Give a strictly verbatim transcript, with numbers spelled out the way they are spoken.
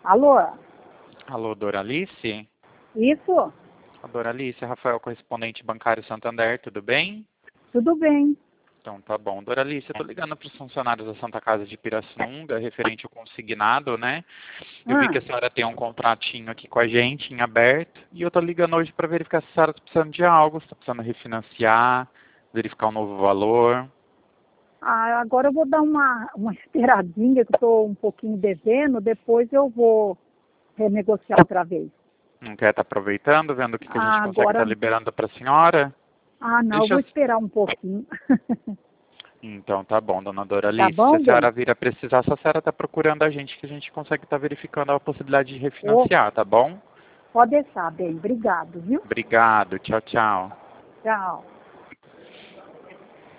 Alô? Alô, Doralice? Isso? A Doralice, Rafael, correspondente bancário Santander, tudo bem? Tudo bem. Então tá bom. Doralice, eu tô ligando para os funcionários da Santa Casa de Pirassununga, referente ao consignado, né? Eu vi Ah, que a senhora tem um contratinho aqui com a gente, em aberto, e eu tô ligando hoje para verificar se a senhora tá precisando de algo, se tá precisando refinanciar, verificar um novo valor. ah, agora eu vou dar uma, uma esperadinha, que eu estou um pouquinho devendo, depois eu vou renegociar outra vez. Não quer estar aproveitando, vendo o que, que a gente Ah, consegue estar agora, liberando para a senhora? ah, não, eu Deixa vou eu... esperar um pouquinho. Então tá bom, dona Tá Doralice. Se a bom, senhora bem? vir a precisar, se a senhora está procurando a gente, que a gente consegue estar verificando a possibilidade de Ô, refinanciar, tá bom? pode deixar, bem. Obrigado, viu? Obrigado, tchau, tchau. Tchau.